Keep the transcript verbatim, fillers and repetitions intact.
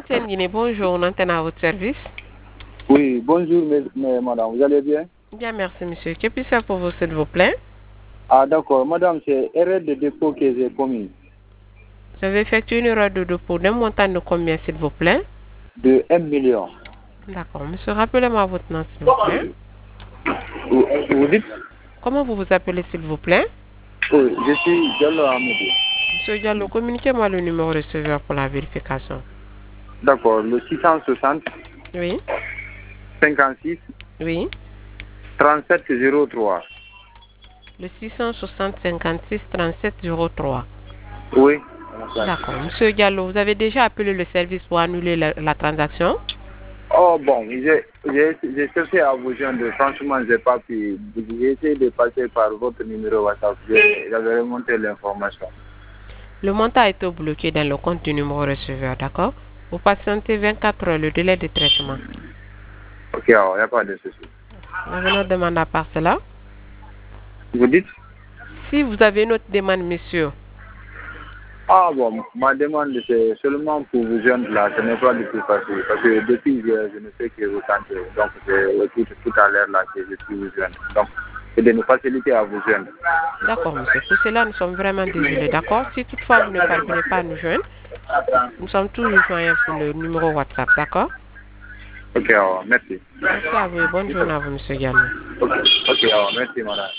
Capitaine Guinée, bonjour, on antenne à votre service. Oui, bonjour, mais, mais, madame, vous allez bien? Bien, merci, monsieur. Que puis-je faire pour vous, s'il vous plaît? Ah, d'accord, madame, c'est erreur de dépôt que j'ai commis. Vous avez effectué une erreur de dépôt d'un montant de combien, s'il vous plaît? De un million. D'accord, monsieur, rappelez-moi votre nom, s'il vous plaît. Vous, vous dites? Comment vous vous appelez, s'il vous plaît? Oui, je suis Diallo Amadou. Monsieur Diallo, communiquez-moi le numéro receveur pour la vérification. D'accord, le six cent soixante, Oui, cinquante-six, oui. trente-sept zéro trois. Le six cent soixante, cinquante-six, trente-sept, zéro trois. Oui. D'accord. Monsieur Diallo, vous avez déjà appelé le service pour annuler la, la transaction? Oh bon, j'ai j'ai cherché à vous joindre, franchement, j'ai pas pu. J'ai essayé de passer par votre numéro WhatsApp, j'avais remonté l'information. Le montant a été bloqué dans le compte du numéro receveur, d'accord? Vous patientez vingt-quatre heures le délai de traitement. Ok, alors, il n'y a pas de souci. Vous avez une autre demande à part cela? Vous dites? Si vous avez une autre demande, monsieur. Ah bon, ma demande c'est seulement pour vous joindre là, ce n'est pas du tout facile. Parce que depuis je, je ne sais que vous tentez. Donc c'est tout, tout à l'heure là que je suis vous joindre. Donc c'est de nous faciliter à vous joindre. D'accord, monsieur. Pour cela, nous sommes vraiment désolés, d'accord? Si toutefois vous ne parvenez pas à nous joindre, nous sommes toujours joignables sur le numéro WhatsApp, d'accord? Ok, alors, merci. Merci à vous et bonne journée à vous, monsieur Diallo. Ok, ok, alors, merci madame.